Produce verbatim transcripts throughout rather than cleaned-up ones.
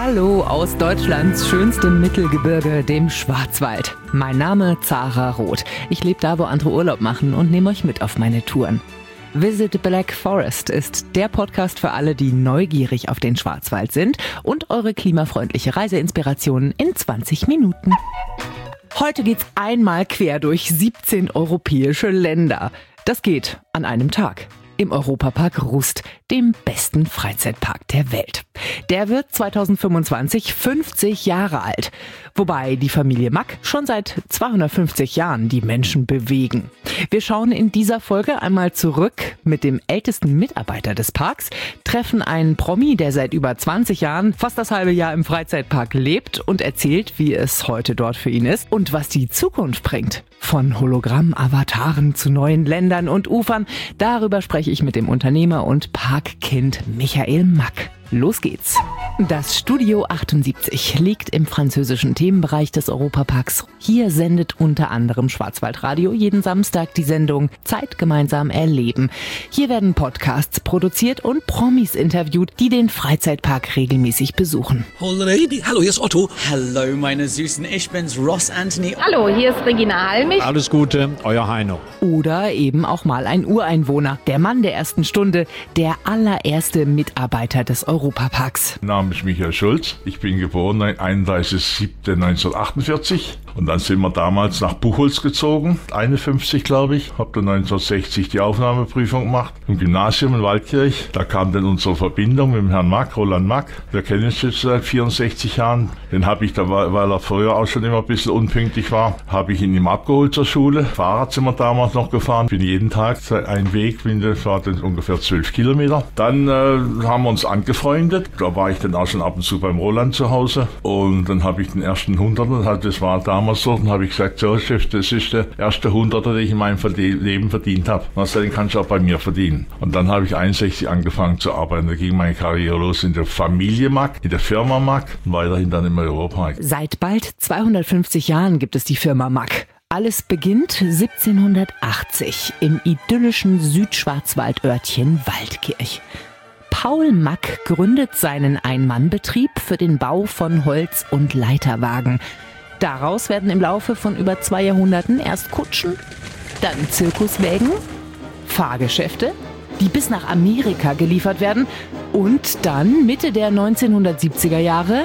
Hallo aus Deutschlands schönstem Mittelgebirge, dem Schwarzwald. Mein Name Zara Roth. Ich lebe da, wo andere Urlaub machen und nehme euch mit auf meine Touren. Visit Black Forest ist der Podcast für alle, die neugierig auf den Schwarzwald sind und eure klimafreundliche Reiseinspirationen in zwanzig Minuten. Heute geht's einmal quer durch siebzehn europäische Länder. Das geht an einem Tag. Im Europapark Rust, dem besten Freizeitpark der Welt. Der wird zweitausendfünfundzwanzig fünfzig Jahre alt. Wobei die Familie Mack schon seit zweihundertfünfzig Jahren die Menschen bewegen. Wir schauen in dieser Folge einmal zurück mit dem ältesten Mitarbeiter des Parks, treffen einen Promi, der seit über zwanzig Jahren fast das halbe Jahr im Freizeitpark lebt und erzählt, wie es heute dort für ihn ist und was die Zukunft bringt. Von Hologramm-Avataren zu neuen Ländern und Ufern, darüber spreche ich mit dem Unternehmer und Parkkind Michael Mack. Los geht's. Das Studio achtundsiebzig liegt im französischen Themenbereich des Europaparks. Hier sendet unter anderem Schwarzwaldradio jeden Samstag die Sendung Zeit gemeinsam erleben. Hier werden Podcasts produziert und Promis interviewt, die den Freizeitpark regelmäßig besuchen. Hallo, hier ist Otto. Hallo, meine Süßen, ich bin's, Ross Anthony. Hallo, hier ist Regina Halmich. Alles Gute, euer Heino. Oder eben auch mal ein Ureinwohner, der Mann der ersten Stunde, der allererste Mitarbeiter des Europaparks. Mein Name ist Michael Schulz. Ich bin geboren einunddreißigster siebter neunzehnhundertachtundvierzig. Und dann sind wir damals nach Buchholz gezogen, einundfünfzig glaube ich. Hab dann neunzehnhundertsechzig die Aufnahmeprüfung gemacht im Gymnasium in Waldkirch. Da kam dann unsere Verbindung mit dem Herrn Mack, Roland Mack. Wir kennen uns jetzt seit vierundsechzig Jahren. Den habe ich, da, weil er früher auch schon immer ein bisschen unpünktlich war, habe ich ihn ihm abgeholt zur Schule. Fahrrad sind wir damals noch gefahren. Bin jeden Tag einen Weg, das war dann ungefähr zwölf Kilometer. Dann äh, haben wir uns angefreundet. Da war ich dann auch schon ab und zu beim Roland zu Hause. Und dann habe ich den ersten Hunderter, das war damals so, dann habe ich gesagt, so Chef, das ist der erste Hunderter, den ich in meinem Leben verdient habe. Den kannst du auch bei mir verdienen. Und dann habe ich einundsechzig angefangen zu arbeiten. Da ging meine Karriere los in der Familie Mack, in der Firma Mack und weiterhin dann im Europapark. Seit bald zweihundertfünfzig Jahren gibt es die Firma Mack. Alles beginnt siebzehnhundertachtzig im idyllischen Südschwarzwaldörtchen Waldkirch. Paul Mack gründet seinen Ein-Mann-Betrieb für den Bau von Holz- und Leiterwagen. Daraus werden im Laufe von über zwei Jahrhunderten erst Kutschen, dann Zirkuswägen, Fahrgeschäfte, die bis nach Amerika geliefert werden, und dann Mitte der neunzehnhundertsiebziger Jahre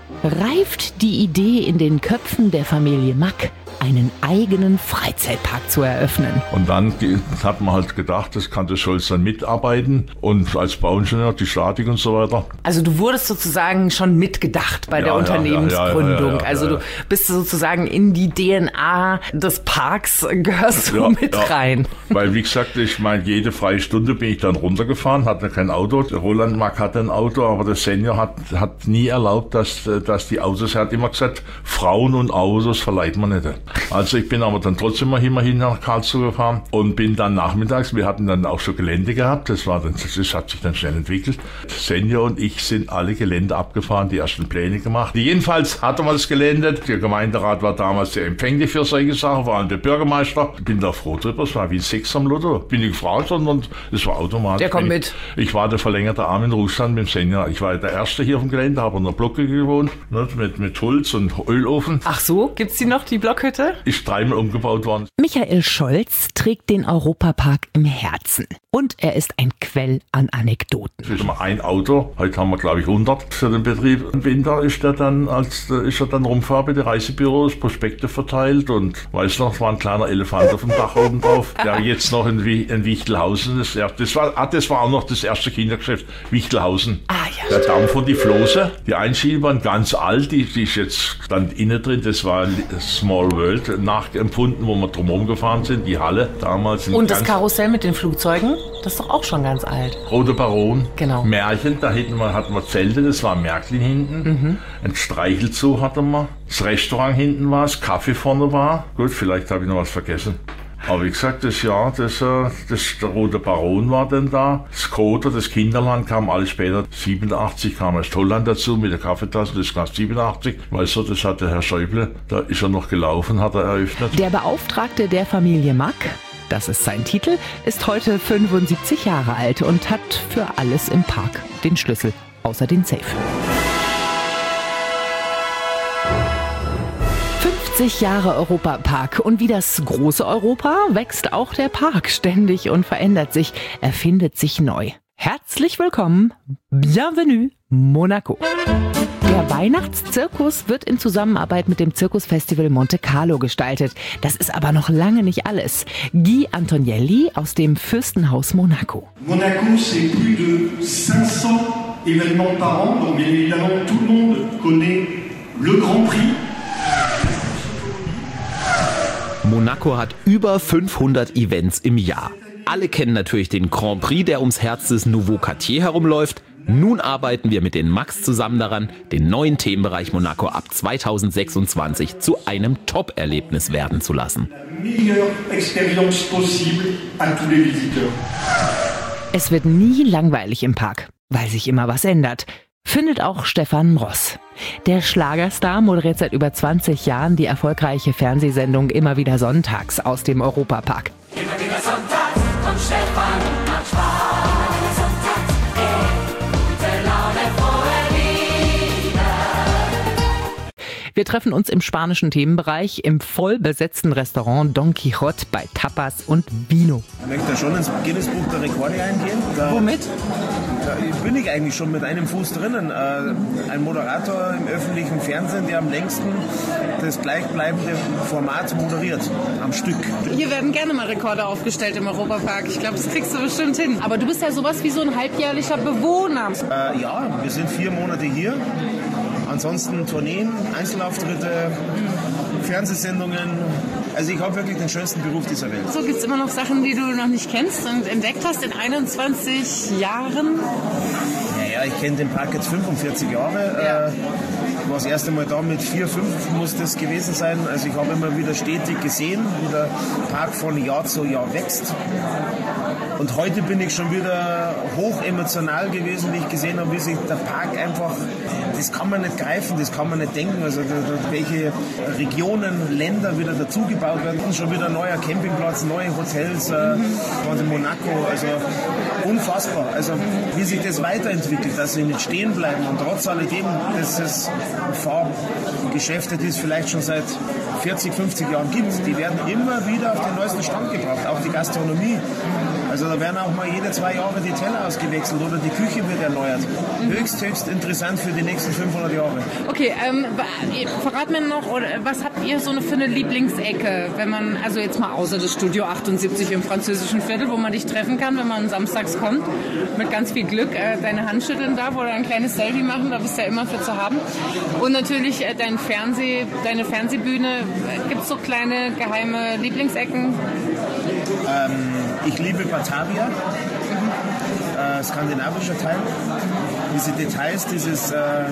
reift die Idee in den Köpfen der Familie Mack, einen eigenen Freizeitpark zu eröffnen. Und dann hat man halt gedacht, das kann der Scholz dann mitarbeiten und als Bauingenieur die Statik und so weiter. Also du wurdest sozusagen schon mitgedacht bei ja, der ja, Unternehmensgründung. Ja, ja, ja, ja, also du bist sozusagen in die D N A des Parks, gehörst du ja, mit ja. rein. Weil wie gesagt, ich meine, jede freie Stunde bin ich dann runtergefahren, hatte kein Auto. Der Roland Mack hatte ein Auto, aber der Senior hat, hat nie erlaubt, dass, dass die Autos, er hat immer gesagt, Frauen und Autos verleiht man nicht. Also ich bin aber dann trotzdem mal immerhin nach Karlsruhe gefahren und bin dann nachmittags, wir hatten dann auch schon Gelände gehabt, das war dann, das hat sich dann schnell entwickelt. Senior und ich sind alle Gelände abgefahren, die ersten Pläne gemacht. Jedenfalls hatten wir das Gelände, der Gemeinderat war damals sehr empfänglich für solche Sachen, vor allem der Bürgermeister. Ich bin da froh drüber, es war wie ein Sechs am Lotto. Bin ich gefragt und es war automatisch. Der kommt mit. Ich, ich war der verlängerte Arm in Russland mit dem Senior. Ich war der Erste hier auf dem Gelände, habe in einer Blocke gewohnt, ne, mit, mit Holz und Ölofen. Ach so, gibt's die noch, die Blockhütte? Ist dreimal umgebaut worden. Michael Scholz trägt den Europapark im Herzen. Und er ist ein Quell an Anekdoten. Es ist immer ein Auto. Heute haben wir, glaube ich, hundert für den Betrieb. Im Winter ist er dann, als, ist er dann rumgefahren bei den Reisebüros, Prospekte verteilt und, weiß noch, es war ein kleiner Elefant auf dem Dach oben drauf, der jetzt noch in, in Wichtelhausen, das, das, war, ah, das war auch noch das erste Kindergeschäft, Wichtelhausen. Ah, ja. Der Dampf und die Floße. Die Einschienen waren ganz alt, die, die ist jetzt dann innen drin, das war Small World nachempfunden, wo wir drumherum gefahren sind, die Halle damals. Und das Karussell mit den Flugzeugen? Das ist doch auch schon ganz alt. Rote Baron, genau. Märchen, da hinten hatten wir Zelte, das war Märklin hinten. Mhm. Ein Streichelzoo hatten wir. Das Restaurant hinten war es, Kaffee vorne war. Gut, vielleicht habe ich noch was vergessen. Aber wie gesagt, das Jahr, das, das, der Rote Baron war dann da. Das Skoda, das Kinderland kam alles später. siebenundachtzig kam erst Holland dazu mit der Kaffeetasse, das gab siebenundachtzig. Weißt du, das hat der Herr Schäuble, da ist er noch gelaufen, hat er eröffnet. Der Beauftragte der Familie Mack, das ist sein Titel, ist heute fünfundsiebzig Jahre alt und hat für alles im Park den Schlüssel, außer den Safe. fünfzig Jahre Europapark und wie das große Europa wächst auch der Park ständig und verändert sich, erfindet sich neu. Herzlich willkommen, bienvenue Monaco. Der Weihnachtszirkus wird in Zusammenarbeit mit dem Zirkusfestival Monte Carlo gestaltet. Das ist aber noch lange nicht alles. Guy Antonielli aus dem Fürstenhaus Monaco. Monaco, c'est plus de cinq cents événements par an, donc bien évidemment tout le monde connaît le Grand Prix. Monaco hat über fünfhundert Events im Jahr. Alle kennen natürlich den Grand Prix, der ums Herz des Nouveau Quartier herumläuft. Nun arbeiten wir mit den Max zusammen daran, den neuen Themenbereich Monaco ab zweitausendsechsundzwanzig zu einem Top-Erlebnis werden zu lassen. Es wird nie langweilig im Park, weil sich immer was ändert. Findet auch Stefan Ross. Der Schlagerstar moderiert seit über zwanzig Jahren die erfolgreiche Fernsehsendung Immer wieder sonntags aus dem Europapark. Immer wieder sonntags kommt Stefan und macht Spaß. Sonntags, ey, gute Laune, frohe Lieder. Wir treffen uns im spanischen Themenbereich im vollbesetzten Restaurant Don Quixote bei Tapas und Vino. Ich möchte da schon ins Guinness-Buch der Rekorde eingehen. Da Womit? Da bin ich eigentlich schon mit einem Fuß drinnen. Äh, ein Moderator im öffentlichen Fernsehen, der am längsten das gleichbleibende Format moderiert, am Stück. Hier werden gerne mal Rekorde aufgestellt im Europapark. Ich glaube, das kriegst du bestimmt hin. Aber du bist ja sowas wie so ein halbjährlicher Bewohner. Äh, ja, wir sind vier Monate hier. Ansonsten Tourneen, Einzelauftritte, Fernsehsendungen. Also ich habe wirklich den schönsten Beruf dieser Welt. So gibt es immer noch Sachen, die du noch nicht kennst und entdeckt hast in einundzwanzig Jahren? Naja, ich kenne den Park jetzt fünfundvierzig Jahre. Ja. Äh, ich war das erste Mal da mit vier, fünf muss das gewesen sein. Also ich habe immer wieder stetig gesehen, wie der Park von Jahr zu Jahr wächst. Und heute bin ich schon wieder hoch emotional gewesen, wie ich gesehen habe, wie sich der Park einfach, das kann man nicht greifen, das kann man nicht denken. Also welche Regionen, Länder wieder dazugebaut werden. Schon wieder ein neuer Campingplatz, neue Hotels, äh, in Monaco. Also unfassbar. Also wie sich das weiterentwickelt, dass sie nicht stehen bleiben. Und trotz alledem, dass es Fahrgeschäfte, die es vielleicht schon seit vierzig, fünfzig Jahren gibt, die werden immer wieder auf den neuesten Stand gebracht. Auch die Gastronomie. Also da werden auch mal jede zwei Jahre die Teller ausgewechselt oder die Küche wird erneuert. Höchst, höchst interessant für die nächsten fünfhundert Jahre. Okay, ähm, verrat mir noch, oder was habt ihr so eine, für eine Lieblingsecke, wenn man, also jetzt mal außer das Studio achtundsiebzig im französischen Viertel, wo man dich treffen kann, wenn man samstags kommt, mit ganz viel Glück äh, deine Hand schütteln darf oder ein kleines Selfie machen, da bist du ja immer für zu haben. Und natürlich äh, dein Fernseh, deine Fernsehbühne. Gibt es so kleine geheime Lieblingsecken? Ähm, ich liebe Batavia, äh, skandinavischer Teil. Diese Details, dieses äh, äh,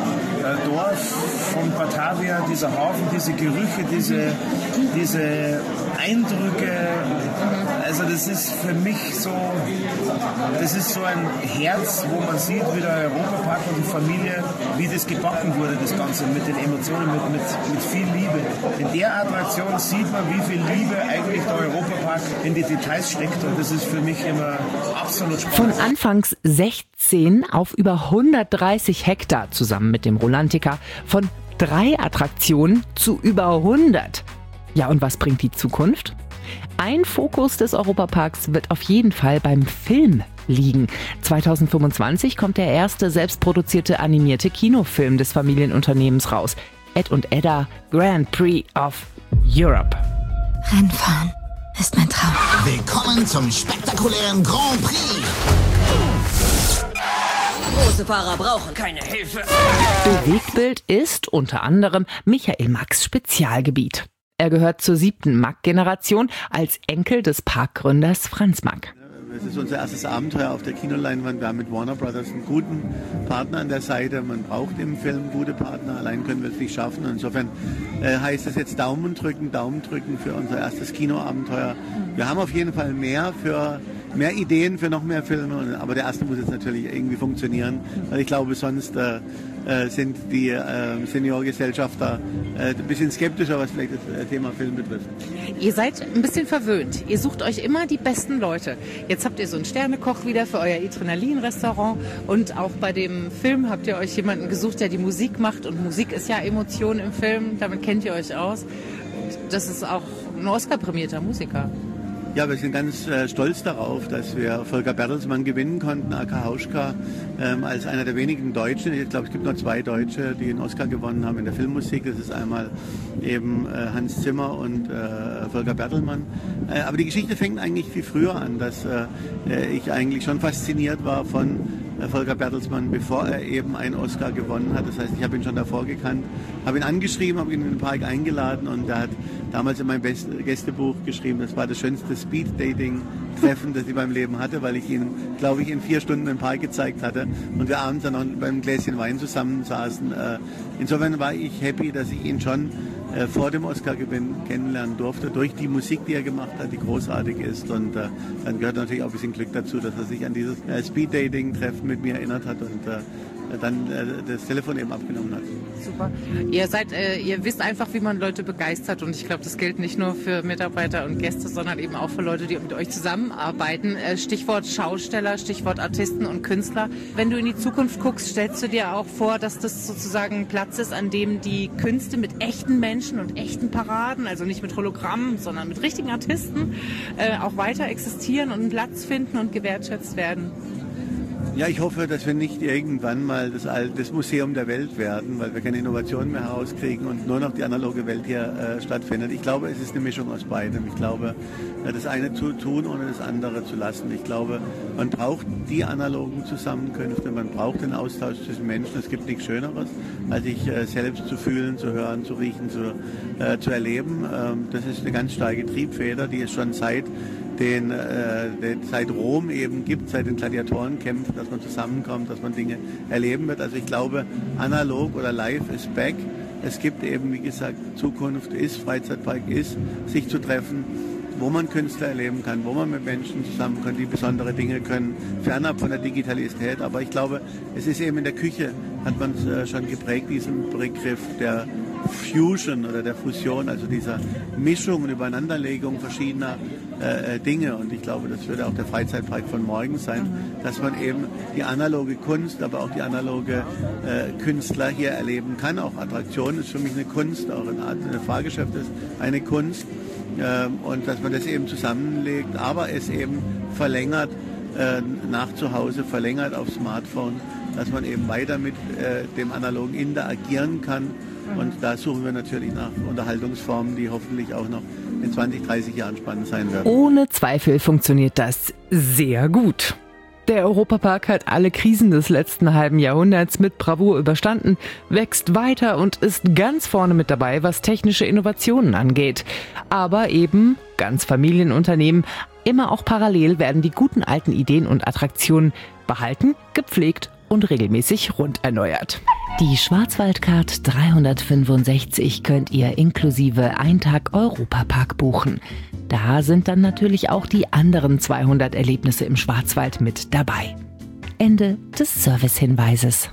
Dorf von Batavia, dieser Hafen, diese Gerüche, diese, diese Eindrücke. Also das ist für mich so, das ist so ein Herz, wo man sieht, wie der Europapark und die Familie, wie das gebacken wurde, das Ganze, mit den Emotionen, mit, mit, mit viel Liebe. In der Attraktion sieht man, wie viel Liebe eigentlich der Europapark in die Details steckt und das ist für mich immer absolut spannend. Von anfangs sechzehn auf über hundertdreißig Hektar zusammen mit dem Rolantica, von drei Attraktionen zu über hundert. Ja, und was bringt die Zukunft? Ein Fokus des Europaparks wird auf jeden Fall beim Film liegen. zweitausendfünfundzwanzig kommt der erste selbstproduzierte animierte Kinofilm des Familienunternehmens raus. Ed und Edda Grand Prix of Europe. Rennfahren ist mein Traum. Willkommen zum spektakulären Grand Prix. Große Fahrer brauchen keine Hilfe. Bewegtbild ist unter anderem Michael Macks Spezialgebiet. Er gehört zur siebten Mack-Generation als Enkel des Parkgründers Franz Mack. Es ist unser erstes Abenteuer auf der Kinoleinwand. Wir haben mit Warner Brothers einen guten Partner an der Seite. Man braucht im Film gute Partner. Allein können wir es nicht schaffen. Insofern äh, heißt es jetzt Daumen drücken, Daumen drücken für unser erstes Kinoabenteuer. Wir haben auf jeden Fall mehr für mehr Ideen für noch mehr Filme. Aber der erste muss jetzt natürlich irgendwie funktionieren, weil ich glaube, sonst äh, äh, sind die äh, Seniorgesellschafter äh, ein bisschen skeptischer, was vielleicht das äh, Thema Film betrifft. Ihr seid ein bisschen verwöhnt. Ihr sucht euch immer die besten Leute. Jetzt habt ihr so einen Sternekoch wieder für euer Adrenalin-Restaurant und auch bei dem Film habt ihr euch jemanden gesucht, der die Musik macht und Musik ist ja Emotion im Film, damit kennt ihr euch aus. Und das ist auch ein Oscar-prämierter Musiker. Ja, wir sind ganz äh, stolz darauf, dass wir Volker Bertelsmann gewinnen konnten, aka Hauschka, ähm, als einer der wenigen Deutschen. Ich glaube, es gibt nur zwei Deutsche, die einen Oscar gewonnen haben in der Filmmusik. Das ist einmal eben äh, Hans Zimmer und äh, Volker Bertelmann. Äh, aber die Geschichte fängt eigentlich viel früher an, dass äh, ich eigentlich schon fasziniert war von äh, Volker Bertelsmann, bevor er eben einen Oscar gewonnen hat. Das heißt, ich habe ihn schon davor gekannt, habe ihn angeschrieben, habe ihn in den Park eingeladen und er hat damals in meinem Best- Gästebuch geschrieben, das war das schönste Speed-Dating-Treffen, das ich beim Leben hatte, weil ich ihn, glaube ich, in vier Stunden im Park gezeigt hatte und wir abends dann noch beim Gläschen Wein zusammensaßen. Insofern war ich happy, dass ich ihn schon vor dem Oscar-Gewinn kennenlernen durfte, durch die Musik, die er gemacht hat, die großartig ist. Und dann gehört natürlich auch ein bisschen Glück dazu, dass er sich an dieses Speed-Dating-Treffen mit mir erinnert hat und dann äh, das Telefon eben abgenommen hat. Super. Ihr seid, äh, ihr wisst einfach, wie man Leute begeistert und ich glaube, das gilt nicht nur für Mitarbeiter und Gäste, sondern eben auch für Leute, die mit euch zusammenarbeiten. Äh, Stichwort Schausteller, Stichwort Artisten und Künstler. Wenn du in die Zukunft guckst, stellst du dir auch vor, dass das sozusagen ein Platz ist, an dem die Künste mit echten Menschen und echten Paraden, also nicht mit Hologrammen, sondern mit richtigen Artisten, äh, auch weiter existieren und einen Platz finden und gewertschätzt werden? Ja, ich hoffe, dass wir nicht irgendwann mal das, das Museum der Welt werden, weil wir keine Innovationen mehr herauskriegen und nur noch die analoge Welt hier äh, stattfindet. Ich glaube, es ist eine Mischung aus beidem. Ich glaube, das eine zu tun, ohne das andere zu lassen. Ich glaube, man braucht die analogen Zusammenkünfte, man braucht den Austausch zwischen Menschen. Es gibt nichts Schöneres, als sich äh, selbst zu fühlen, zu hören, zu riechen, zu, äh, zu erleben. Ähm, das ist eine ganz starke Triebfeder, die es schon seit den, äh, den seit Rom eben gibt, seit den Gladiatorenkämpfen, dass man zusammenkommt, dass man Dinge erleben wird. Also ich glaube, analog oder live ist back. Es gibt eben, wie gesagt, Zukunft ist, Freizeitpark ist, sich zu treffen, wo man Künstler erleben kann, wo man mit Menschen zusammenkommt, die besondere Dinge können, fernab von der Digitalität. Aber ich glaube, es ist eben in der Küche, hat man es äh, schon geprägt, diesen Begriff der Fusion oder der Fusion, also dieser Mischung und Übereinanderlegung verschiedener äh, Dinge. Und ich glaube, das würde auch der Freizeitpark von morgen sein, dass man eben die analoge Kunst, aber auch die analoge äh, Künstler hier erleben kann. Auch Attraktion ist für mich eine Kunst, auch eine Art, ein Fahrgeschäft ist eine Kunst. Ähm, und dass man das eben zusammenlegt, aber es eben verlängert äh, nach zu Hause, verlängert auf Smartphone, dass man eben weiter mit äh, dem Analogen interagieren kann. Und da suchen wir natürlich nach Unterhaltungsformen, die hoffentlich auch noch in zwanzig, dreißig Jahren spannend sein werden. Ohne Zweifel funktioniert das sehr gut. Der Europapark hat alle Krisen des letzten halben Jahrhunderts mit Bravour überstanden, wächst weiter und ist ganz vorne mit dabei, was technische Innovationen angeht. Aber eben, ganz Familienunternehmen, immer auch parallel werden die guten alten Ideen und Attraktionen behalten, gepflegt und regelmäßig rund erneuert. Die Schwarzwaldcard dreihundertfünfundsechzig könnt ihr inklusive ein Tag Europapark buchen. Da sind dann natürlich auch die anderen zweihundert Erlebnisse im Schwarzwald mit dabei. Ende des Servicehinweises.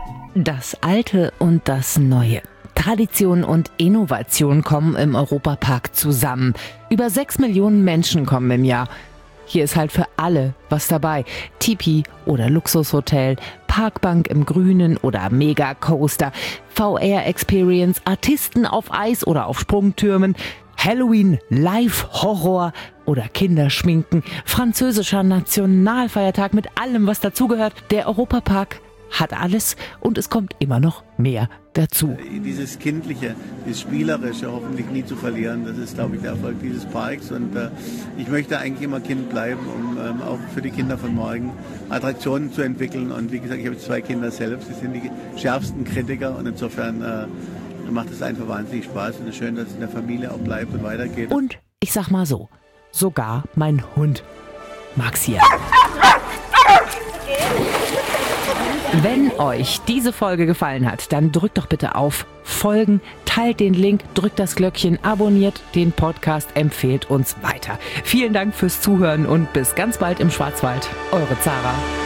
Das Alte und das Neue. Tradition und Innovation kommen im Europapark zusammen. Über sechs Millionen Menschen kommen im Jahr. Hier ist halt für alle was dabei. Tipi oder Luxushotel, Parkbank im Grünen oder Mega-Coaster, V R-Experience, Artisten auf Eis oder auf Sprungtürmen, Halloween, Live-Horror oder Kinderschminken, französischer Nationalfeiertag mit allem, was dazugehört. Der Europapark hat alles und es kommt immer noch mehr dazu. Dieses Kindliche, dieses Spielerische hoffentlich nie zu verlieren, das ist, glaube ich, der Erfolg dieses Parks. Und äh, ich möchte eigentlich immer Kind bleiben, um ähm, auch für die Kinder von morgen Attraktionen zu entwickeln. Und wie gesagt, ich habe zwei Kinder selbst, die sind die schärfsten Kritiker und insofern äh, macht es einfach wahnsinnig Spaß und es ist schön, dass es in der Familie auch bleibt und weitergeht. Und ich sag mal so, sogar mein Hund mag's hier. Wenn euch diese Folge gefallen hat, dann drückt doch bitte auf Folgen, teilt den Link, drückt das Glöckchen, abonniert den Podcast, empfehlt uns weiter. Vielen Dank fürs Zuhören und bis ganz bald im Schwarzwald. Eure Zara.